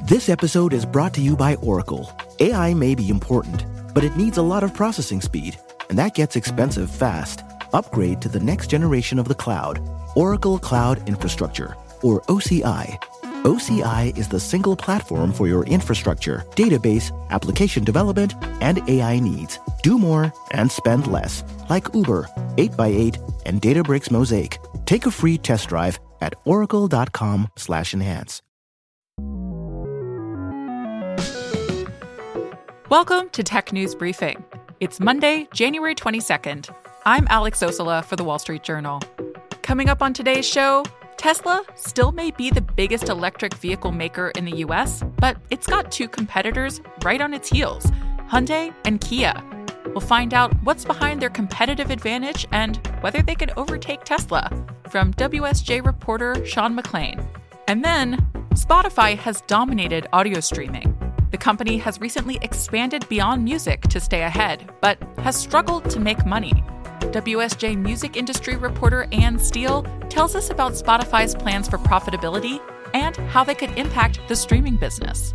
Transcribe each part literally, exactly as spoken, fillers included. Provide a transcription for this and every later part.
This episode is brought to you by Oracle. A I may be important, but it needs a lot of processing speed, and that gets expensive fast. Upgrade to the next generation of the cloud, Oracle Cloud Infrastructure, or O C I. O C I is the single platform for your infrastructure, database, application development, and A I needs. Do more and spend less, like Uber, eight by eight, and Databricks Mosaic. Take a free test drive at oracle.com slash enhance. Welcome to Tech News Briefing. It's Monday, January twenty-second. I'm Alex Osola for The Wall Street Journal. Coming up on today's show, Tesla still may be the biggest electric vehicle maker in the U S, but it's got two competitors right on its heels, Hyundai and Kia. We'll find out what's behind their competitive advantage and whether they can overtake Tesla, from W S J reporter Sean McLean. And then, Spotify has dominated audio streaming. The company has recently expanded beyond music to stay ahead, but has struggled to make money. W S J music industry reporter Ann Steele tells us about Spotify's plans for profitability and how they could impact the streaming business.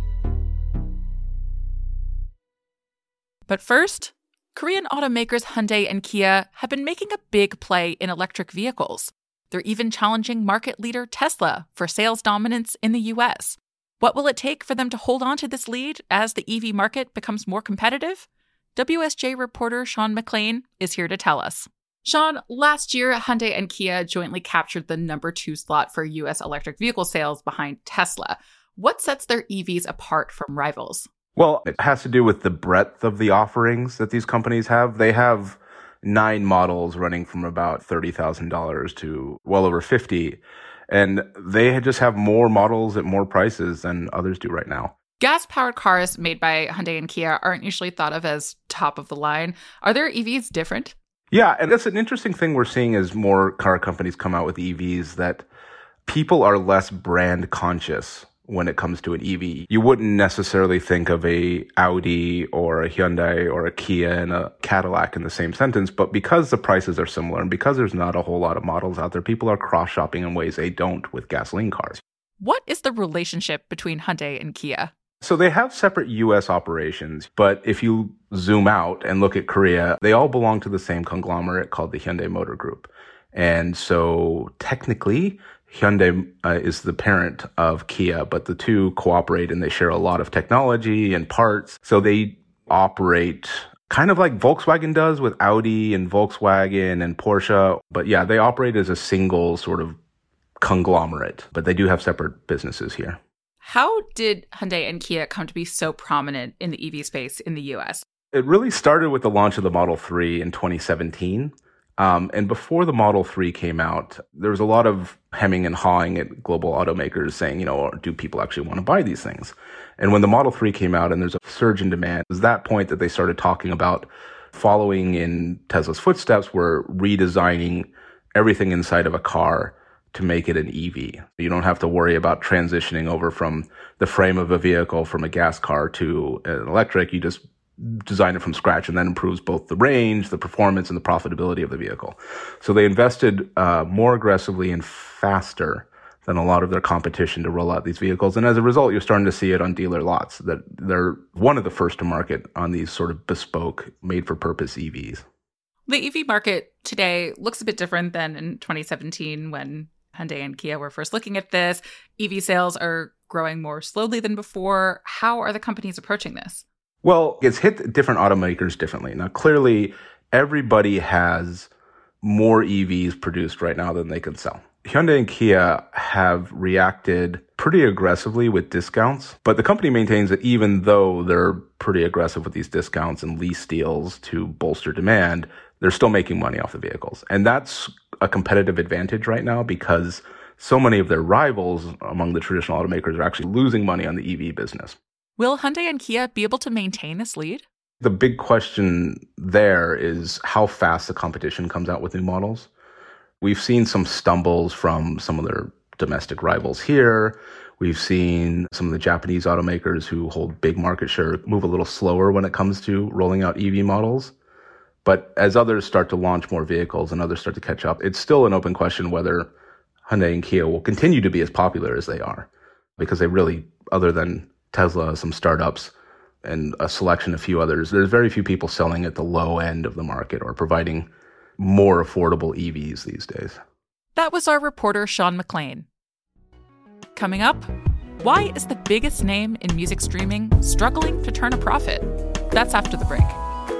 But first, Korean automakers Hyundai and Kia have been making a big play in electric vehicles. They're even challenging market leader Tesla for sales dominance in the U S. What will it take for them to hold on to this lead as the E V market becomes more competitive? W S J reporter Sean McLean is here to tell us. Sean, last year, Hyundai and Kia jointly captured the number two slot for U S electric vehicle sales behind Tesla. What sets their E Vs apart from rivals? Well, it has to do with the breadth of the offerings that these companies have. They have nine models running from about thirty thousand dollars to well over fifty thousand dollars. And they just have more models at more prices than others do right now. Gas-powered cars made by Hyundai and Kia aren't usually thought of as top of the line. Are their E Vs different? Yeah, and that's an interesting thing we're seeing as more car companies come out with E Vs, that people are less brand conscious when it comes to an E V. You wouldn't necessarily think of a Audi or a Hyundai or a Kia and a Cadillac in the same sentence, but because the prices are similar and because there's not a whole lot of models out there, people are cross-shopping in ways they don't with gasoline cars. What is the relationship between Hyundai and Kia? So they have separate U S operations, but if you zoom out and look at Korea, they all belong to the same conglomerate called the Hyundai Motor Group. And so technically, Hyundai uh, is the parent of Kia, but the two cooperate and they share a lot of technology and parts. So they operate kind of like Volkswagen does with Audi and Volkswagen and Porsche. But yeah, they operate as a single sort of conglomerate, but they do have separate businesses here. How did Hyundai and Kia come to be so prominent in the E V space in the U S? It really started with the launch of the Model three in twenty seventeen. Um, and before the Model three came out, there was a lot of hemming and hawing at global automakers saying, you know, do people actually want to buy these things? And when the Model three came out and there's a surge in demand, it was that point that they started talking about following in Tesla's footsteps, were redesigning everything inside of a car to make it an E V. You don't have to worry about transitioning over from the frame of a vehicle from a gas car to an electric. You just design it from scratch, and that improves both the range, the performance, and the profitability of the vehicle. So they invested uh, more aggressively and faster than a lot of their competition to roll out these vehicles. And as a result, you're starting to see it on dealer lots, that they're one of the first to market on these sort of bespoke, made-for-purpose E Vs. The E V market today looks a bit different than in twenty seventeen when Hyundai and Kia were first looking at this. E V sales are growing more slowly than before. How are the companies approaching this? Well, it's hit different automakers differently. Now, clearly, everybody has more E Vs produced right now than they can sell. Hyundai and Kia have reacted pretty aggressively with discounts, but the company maintains that even though they're pretty aggressive with these discounts and lease deals to bolster demand, they're still making money off the vehicles. And that's a competitive advantage right now because so many of their rivals among the traditional automakers are actually losing money on the E V business. Will Hyundai and Kia be able to maintain this lead? The big question there is how fast the competition comes out with new models. We've seen some stumbles from some of their domestic rivals here. We've seen some of the Japanese automakers who hold big market share move a little slower when it comes to rolling out E V models. But as others start to launch more vehicles and others start to catch up, it's still an open question whether Hyundai and Kia will continue to be as popular as they are, because they really other than Tesla, some startups, and a selection, a few others, there's very few people selling at the low end of the market or providing more affordable E Vs these days. That was our reporter, Sean McLean. Coming up, why is the biggest name in music streaming struggling to turn a profit? That's after the break.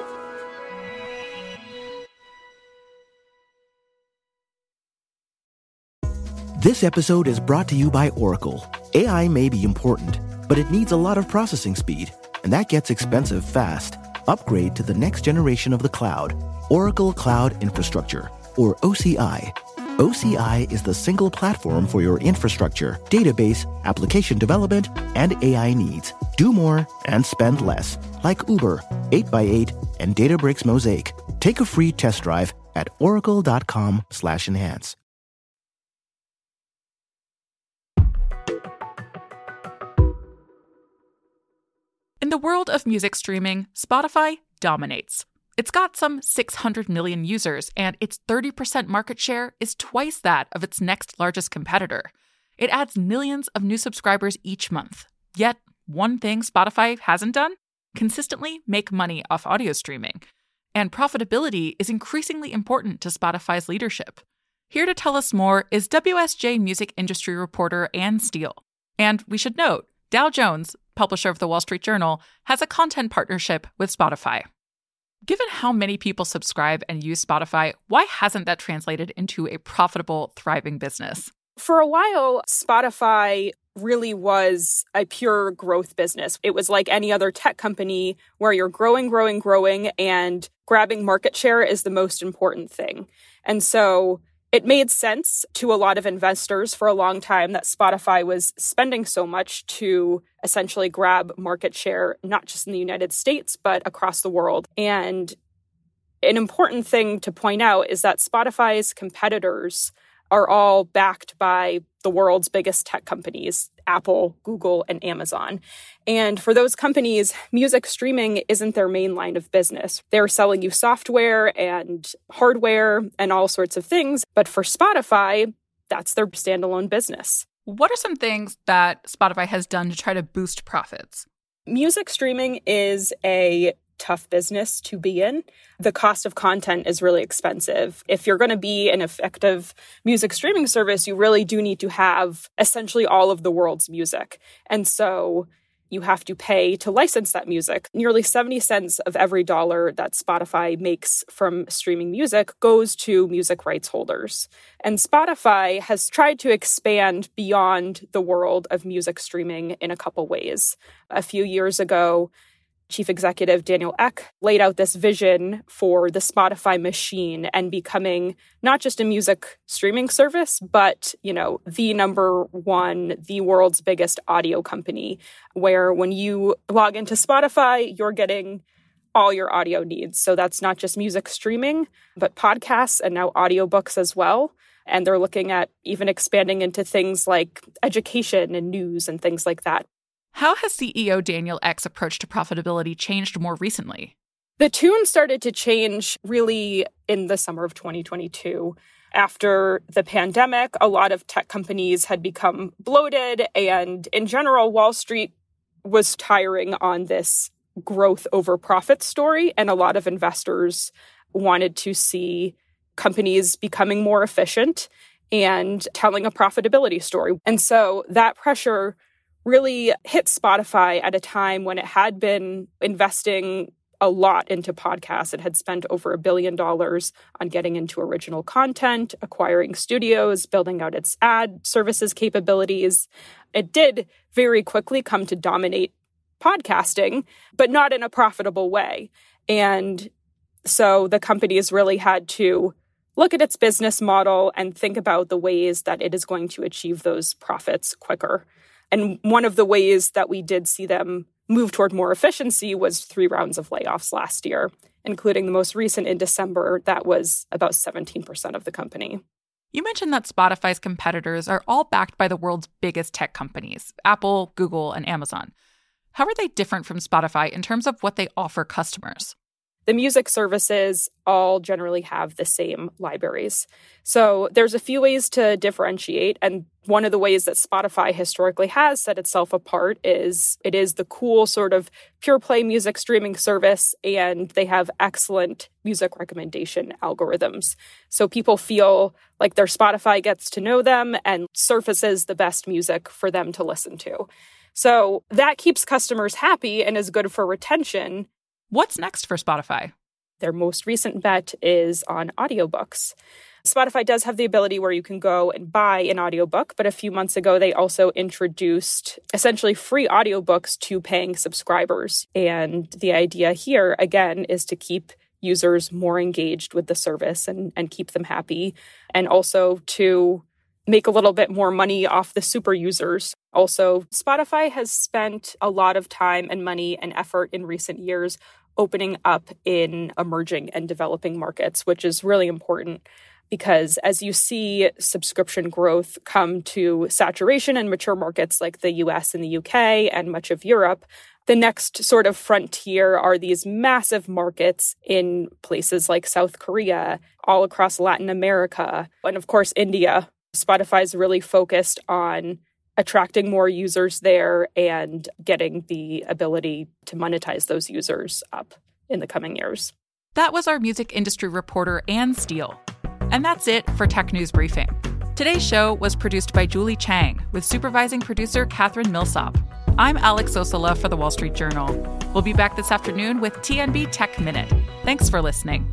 This episode is brought to you by Oracle. A I may be important, but it needs a lot of processing speed, and that gets expensive fast. Upgrade to the next generation of the cloud, Oracle Cloud Infrastructure, or O C I. O C I is the single platform for your infrastructure, database, application development, and A I needs. Do more and spend less, like Uber, eight by eight, and Databricks Mosaic. Take a free test drive at oracle.com slash enhance. In the world of music streaming, Spotify dominates. It's got some six hundred million users, and its thirty percent market share is twice that of its next largest competitor. It adds millions of new subscribers each month. Yet, one thing Spotify hasn't done? Consistently make money off audio streaming. And profitability is increasingly important to Spotify's leadership. Here to tell us more is W S J music industry reporter Ann Steele. And we should note, Dow Jones, publisher of the Wall Street Journal, has a content partnership with Spotify. Given how many people subscribe and use Spotify, why hasn't that translated into a profitable, thriving business? For a while, Spotify really was a pure growth business. It was like any other tech company where you're growing, growing, growing, and grabbing market share is the most important thing. And so it made sense to a lot of investors for a long time that Spotify was spending so much to essentially grab market share, not just in the United States, but across the world. And an important thing to point out is that Spotify's competitors are all backed by the world's biggest tech companies, Apple, Google, and Amazon. And for those companies, music streaming isn't their main line of business. They're selling you software and hardware and all sorts of things. But for Spotify, that's their standalone business. What are some things that Spotify has done to try to boost profits? Music streaming is a tough business to be in. The cost of content is really expensive. If you're going to be an effective music streaming service, you really do need to have essentially all of the world's music. And so you have to pay to license that music. Nearly seventy cents of every dollar that Spotify makes from streaming music goes to music rights holders. And Spotify has tried to expand beyond the world of music streaming in a couple ways. A few years ago, Chief Executive Daniel Ek laid out this vision for the Spotify machine and becoming not just a music streaming service, but, you know, the number one, the world's biggest audio company, where when you log into Spotify, you're getting all your audio needs. So that's not just music streaming, but podcasts and now audiobooks as well. And they're looking at even expanding into things like education and news and things like that. How has C E O Daniel Ek's approach to profitability changed more recently? The tune started to change really in the summer of twenty twenty-two. After the pandemic, a lot of tech companies had become bloated, and in general, Wall Street was tiring on this growth over profit story, and a lot of investors wanted to see companies becoming more efficient and telling a profitability story. And so that pressure really hit Spotify at a time when it had been investing a lot into podcasts. It had spent over a billion dollars on getting into original content, acquiring studios, building out its ad services capabilities. It did very quickly come to dominate podcasting, but not in a profitable way. And so the companies really had to look at its business model and think about the ways that it is going to achieve those profits quicker. And one of the ways that we did see them move toward more efficiency was three rounds of layoffs last year, including the most recent in December. That was about seventeen percent of the company. You mentioned that Spotify's competitors are all backed by the world's biggest tech companies, Apple, Google, and Amazon. How are they different from Spotify in terms of what they offer customers? the music services all generally have the same libraries. So there's a few ways to differentiate. And one of the ways that Spotify historically has set itself apart is it is the cool sort of pure play music streaming service, and they have excellent music recommendation algorithms. So people feel like their Spotify gets to know them and surfaces the best music for them to listen to. So that keeps customers happy and is good for retention. What's next for Spotify? Their most recent bet is on audiobooks. Spotify does have the ability where you can go and buy an audiobook, but a few months ago, they also introduced essentially free audiobooks to paying subscribers. And the idea here, again, is to keep users more engaged with the service and, and keep them happy, and also to make a little bit more money off the super users. Also, Spotify has spent a lot of time and money and effort in recent years opening up in emerging and developing markets, which is really important because as you see subscription growth come to saturation in mature markets like the U S and the U K and much of Europe, the next sort of frontier are these massive markets in places like South Korea, all across Latin America, and of course, India. Spotify is really focused on attracting more users there and getting the ability to monetize those users up in the coming years. That was our music industry reporter, Anne Steele. And that's it for Tech News Briefing. Today's show was produced by Julie Chang with supervising producer Catherine Millsop. I'm Alex Osola for The Wall Street Journal. We'll be back this afternoon with T N B Tech Minute. Thanks for listening.